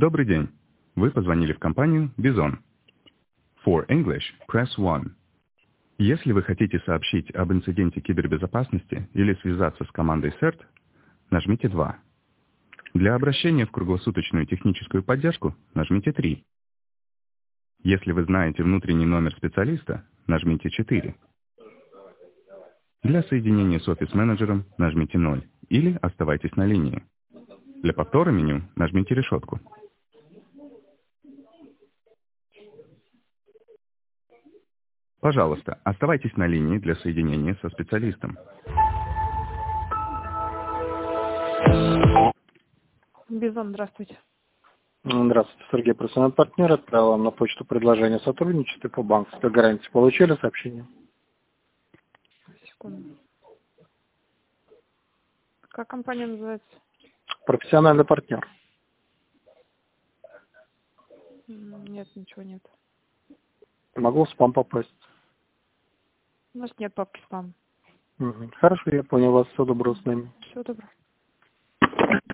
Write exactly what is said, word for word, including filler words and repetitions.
Добрый день. Вы позвонили в компанию Bison. For English, press one. Если вы хотите сообщить об инциденте кибербезопасности или связаться с командой сэрт, нажмите два. Для обращения в круглосуточную техническую поддержку нажмите три. Если вы знаете внутренний номер специалиста, нажмите четыре. Для соединения с офис-менеджером нажмите ноль или оставайтесь на линии. Для повтора меню нажмите решетку. Пожалуйста, оставайтесь на линии для соединения со специалистом. Бизон, здравствуйте. Здравствуйте, Сергей, профессиональный партнер. Отправил вам на почту предложение о сотрудничестве по банковской гарантии. Получили сообщение? Секунду. Как компания называется? Профессиональный партнер. Нет, ничего нет. Могу в спам попасть. У нас нет папки спам. Угу. Хорошо, я понял вас. Всего доброго с нами. Всего доброго.